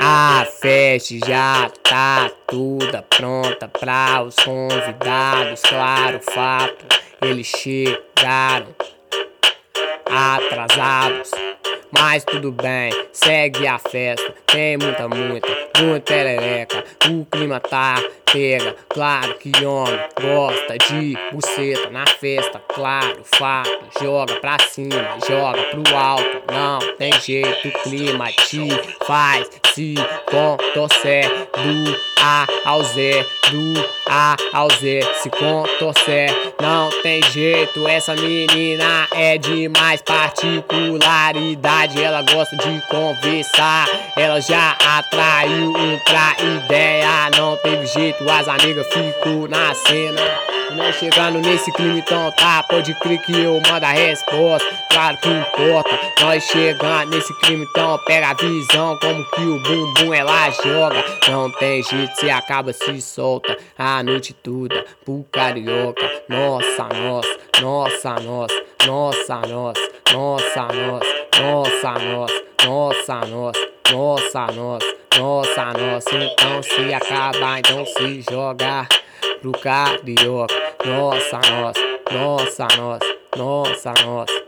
A festa já tá toda pronta pra os convidados. Claro, fato, eles chegaram atrasados, mas tudo bem, segue a festa. Tem muita perereca. O clima tá pega. Claro que homem gosta de buceta na festa. Claro, fato, joga pra cima, joga pro alto. Não tem jeito, o clima te faz se contorcer. Do A ao Z, do A ao Z, se contorcer. Não tem jeito, essa menina é demais. Particularidade, ela gosta de conversar. Ela já atraiu um pra ideia. Não teve jeito, as amigas ficou na cena. Nós chegando nesse clima, então tá, pode crer que eu mando a resposta. Claro que importa, nós chegando nesse clima, então pega a visão. Como que o bumbum ela joga. Não tem jeito, cê acaba se solta a noite toda pro carioca. Nossa, nossa, nossa, nossa, nossa, nossa, nossa, nossa, nossa, nossa, nossa, nossa, nossa, nossa, nossa, nossa. Então se acaba, então se joga pro carioca. Nossa, nossa, nossa, nossa, nossa, nossa.